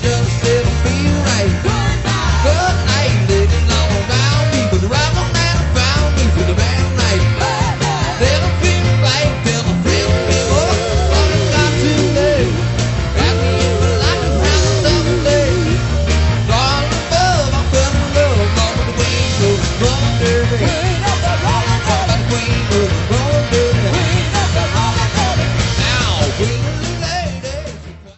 just didn't feel right. Good night, ladies all around me, but the right one that found me for the bad night. Never feel right, never feel before. But it's not too late. Got me in my life and have another day. All above, I fell in love, all the way so wonderful.